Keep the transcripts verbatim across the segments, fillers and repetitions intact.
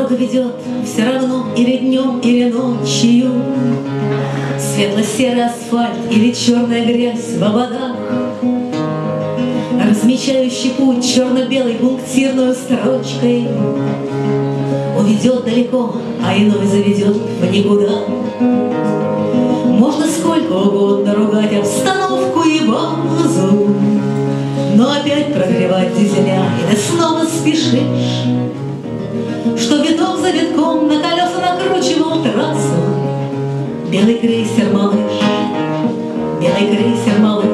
Дорога ведет все равно или днем, или ночью. Светло-серый асфальт или черная грязь в ободах, размечающий путь черно-белой пунктирной строчкой, уведет далеко, а иной заведет в никуда. Можно сколько угодно ругать обстановку и базу, но опять прогревать дизеля, и ты снова спешишь, что виток за витком на колеса накручивал трассу. Белый крейсер, малыш, белый крейсер, малыш,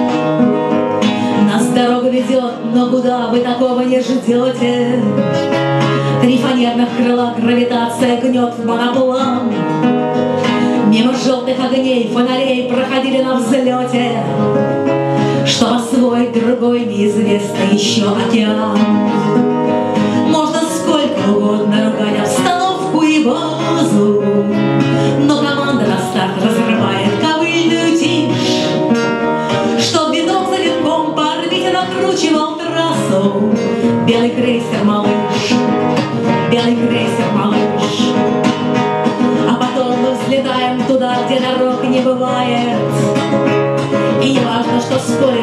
нас дорога ведет, но куда вы такого не ждете? Три фанерных крыла, гравитация гнет в моноплан. Мимо желтых огней, фонарей проходили на взлете, что освоить другой неизвестный еще океан. Можно сколько угодно ругать обстановку и базу, но команда на старт разрывает ковыльную тишь, что вином за витком по орбите накручивал трассу. Белый крейсер, малыш, белый крейсер, малыш. А потом мы взлетаем туда, где дорог не бывает, и не важно, что спорят